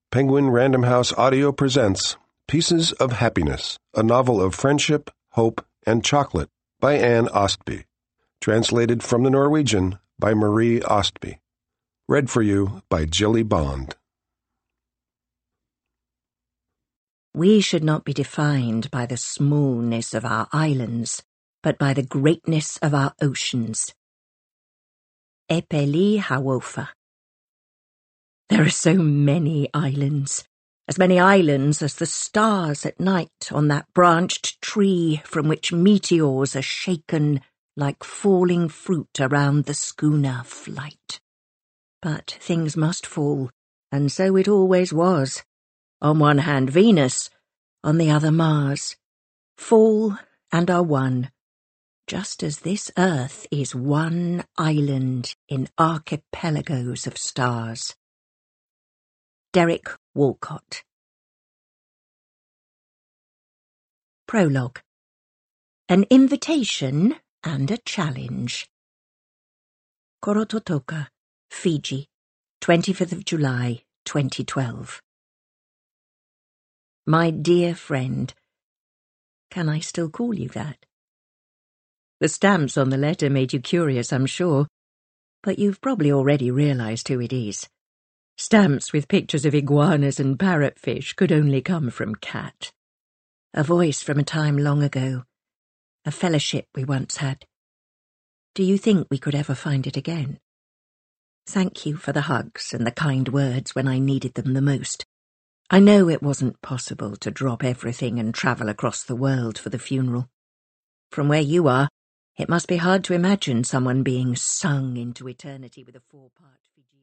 Penguin Random House Audio presents Pieces of Happiness, a novel of friendship, hope, and chocolate by Anne Ostby. Translated from the Norwegian by Marie Ostby. Read for you by Jilly Bond. We should not be defined by the smallness of our islands, but by the greatness of our oceans. Epeli Hawofa. There are so many islands, as many islands as the stars at night on that branched tree from which meteors are shaken like falling fruit around the schooner Flight. But things must fall, and so it always was. On one hand Venus, on the other Mars. Fall and are one, just as this earth is one island in archipelagos of stars. Derek Walcott. Prologue. An invitation and a challenge. Korototoka, Fiji, 25th of July, 2012. My dear friend. Can I still call you that? The stamps on the letter made you curious, I'm sure, but you've probably already realized who it is. Stamps with pictures of iguanas and parrotfish could only come from Kat. A voice from a time long ago. A fellowship we once had. Do you think we could ever find it again? Thank you for the hugs and the kind words when I needed them the most. I know it wasn't possible to drop everything and travel across the world for the funeral. From where you are, it must be hard to imagine someone being sung into eternity with a 4-part Fijian